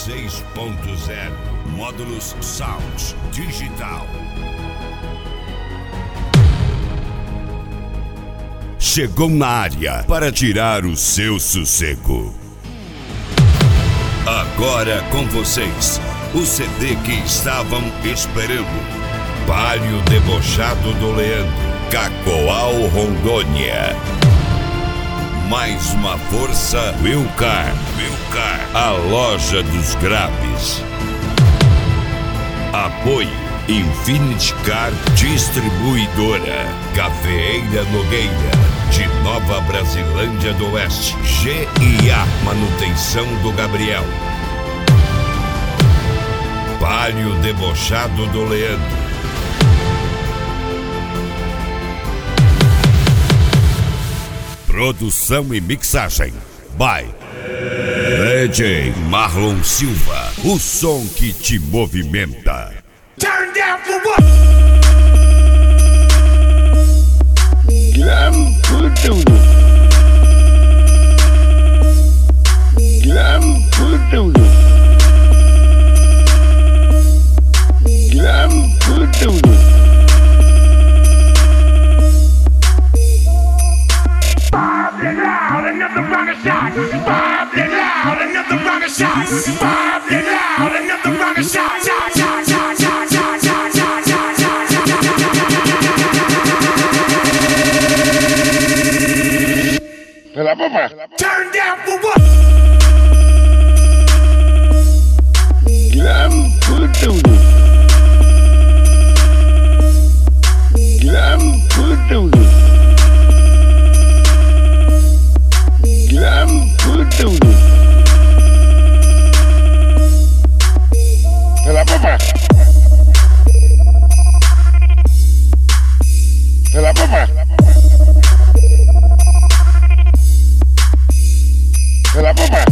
6.0. Módulos Sound Digital. Chegou na área para tirar o seu sossego. Agora com vocês, o CD que estavam esperando. Palio Debochado do Leandro, Cacoal, Rondônia. Mais uma força, Wilcar, a loja dos graves. Apoio, Infinity Car Distribuidora, Cafeeira Nogueira, de Nova Brasilândia do Oeste, GIA Manutenção do Gabriel. Palio Debochado do Leandro. Produção e mixagem by DJ Marlon Silva, o som que te movimenta. Turn down for what? Glam Fududu. Glam Fududu. Glam Fududu. Bob it loud, another rocket shot. Bob it loud, another rocket shot. Bob it loud, another rocket shot. Shot, shot, shot, shot, shot, shot, shot, shot, shot, shot. Pela papa. Turn down for what? Glam Fududu. Glam Fududu. Glam Fududu. Pela papa. Pela papa. Pela papa.